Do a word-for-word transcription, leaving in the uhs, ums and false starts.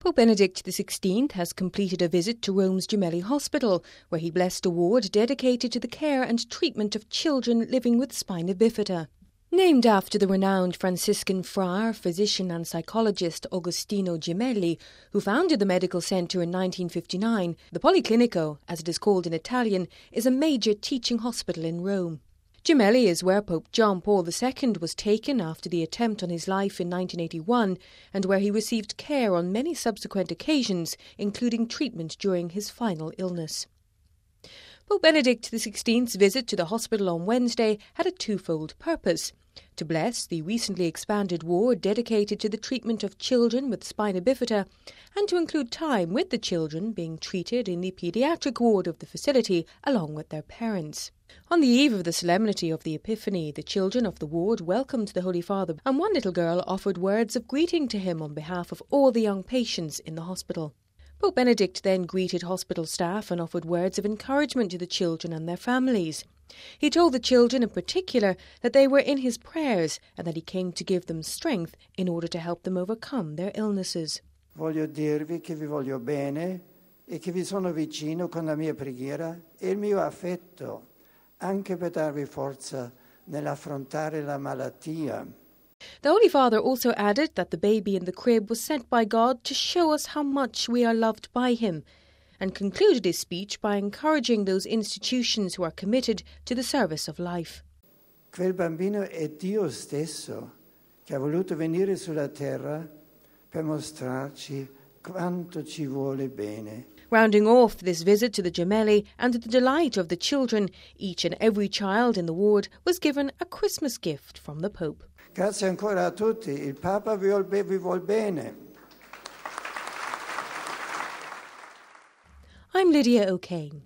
Pope Benedict the sixteenth has completed a visit to Rome's Gemelli Hospital, where he blessed a ward dedicated to the care and treatment of children living with spina bifida. Named after the renowned Franciscan friar, physician and psychologist Agostino Gemelli, who founded the medical centre in nineteen fifty-nine, the Policlinico, as it is called in Italian, is a major teaching hospital in Rome. Gemelli is where Pope John Paul the Second was taken after the attempt on his life in nineteen eighty-one, and where he received care on many subsequent occasions, including treatment during his final illness. Pope Benedict the sixteenth's visit to the hospital on Wednesday had a twofold purpose: to bless the recently expanded ward dedicated to the treatment of children with spina bifida, and to include time with the children being treated in the paediatric ward of the facility along with their parents. On the eve of the solemnity of the Epiphany, the children of the ward welcomed the Holy Father, and one little girl offered words of greeting to him on behalf of all the young patients in the hospital. Pope Benedict then greeted hospital staff and offered words of encouragement to the children and their families. He told the children in particular that they were in his prayers and that he came to give them strength in order to help them overcome their illnesses. Voglio dirvi che vi voglio bene e che vi sono vicino con la mia preghiera e il mio affetto, anche per darvi forza nell'affrontare la malattia. The Holy Father also added that the baby in the crib was sent by God to show us how much we are loved by him, and concluded his speech by encouraging those institutions who are committed to the service of life. Quel bambino è Dio stesso che ha voluto venire sulla terra per mostrarci quanto ci vuole bene. Rounding off this visit to the Gemelli and to the delight of the children, each and every child in the ward was given a Christmas gift from the Pope. Grazie ancora a tutti, il Papa vi vuol bene. I'm Lydia O'Kane.